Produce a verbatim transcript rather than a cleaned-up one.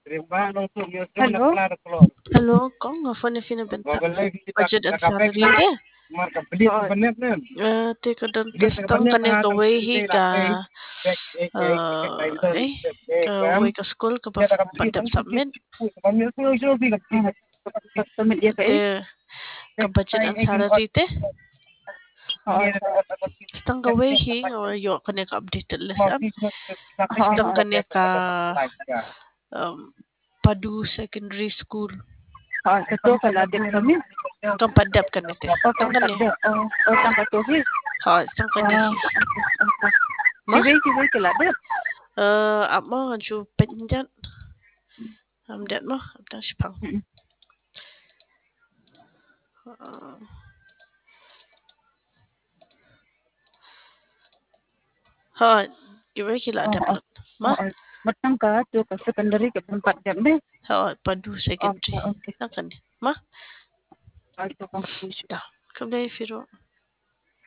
Hello. Hello, kong nga phone fina benta budget and salary te. Hot. Uh, te kadang testang kane ka way hi ka uh, eh ka way ka school ka pa padam submit Pagpamit ya kay. te ka budget and salary te. Hot. Testang ka way hi or yo kane ka updated list am. Testang Hot. kane ka um, Padu Secondary School. Hot. Ito kala din kami. Kang padap kane te. O Tang kane. O o tang katuhi. Ha, tang kane hi. Ma? Kiwi kiwi kala din. Uh, amo nga ju penjat. Am dat mo, am tang sipang. Uh, ha, kiwi kila dapat. Ma? Matang ka tu ka secondary ka tempat jam deh. Ha, Padu Secondary. Okay. Tang kane. Ma? Okay. Da. Kamdai firo.